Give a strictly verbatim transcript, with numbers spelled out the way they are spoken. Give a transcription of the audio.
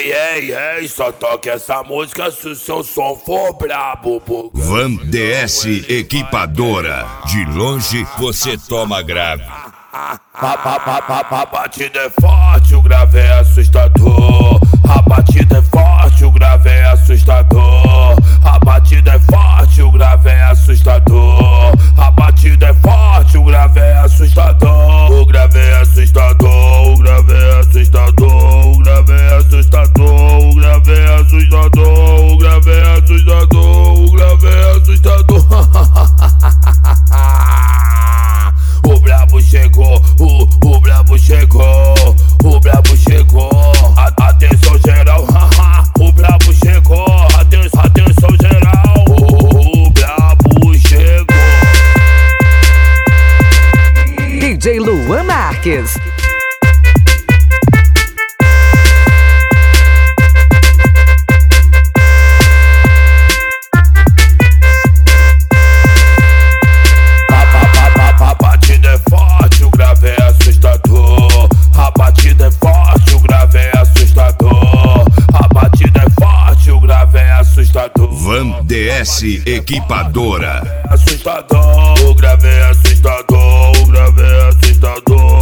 Ei, ei, ei, só toque essa música se o seu som for brabo. Van D S Equipadora. De longe você toma grave. A batida é forte, o grave é assustador. A batida é forte, o grave é assustador. A batida é forte, o grave é assustador. A batida é forte, o grave é assustador. O grave é assustador, o grave é assustador. O grave é assustador, o grave é assustador. O grave é assustador, o grave é assustador. O brabo chegou, o, o brabo chegou, o brabo chegou. A, atenção geral, haha, o brabo chegou. Atenção, atenção geral, o, o brabo chegou. D J Luan Marques. Van D S Equipadora. Assustador, o grave é assustador, o grave é assustador.